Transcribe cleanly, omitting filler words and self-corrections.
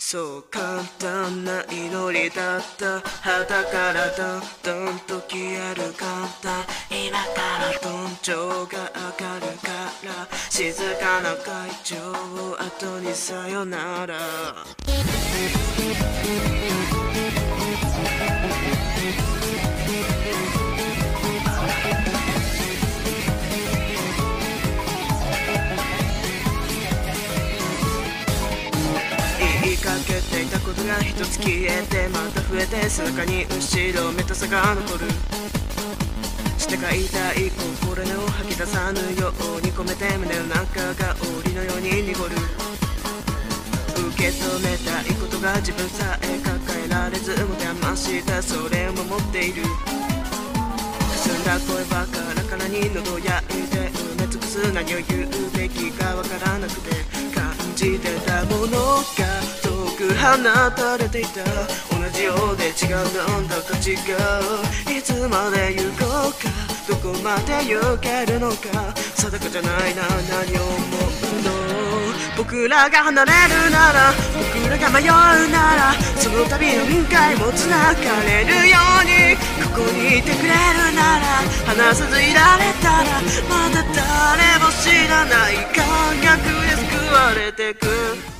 そう簡単な祈りだった。肌からだんだんと消える簡単。今からどんちょうが上がるから静かな会場を後にさよなら。言いかけていたことが一つ消えてまた増えて背中に後ろめたさが残る。してか痛い心根を吐き出さぬように込めて胸の中が檻のように濁る。受け止めたいことが自分さえ抱えられず持て余したそれを守っている。澄んだ声ばカラカラに喉を焼いて埋め尽くす。何を言うべきかわからなくて感じてたものが遠く放たれていた。同じようで違うなんだか違う。いつまで行こうかどこまで行けるのか定かじゃないな。何を思うの。僕らが離れるなら僕らが迷うならその度何回も繋がれるようにここにいてくれるなら離さずいられたらまだ誰も知らない感覚で救われてく。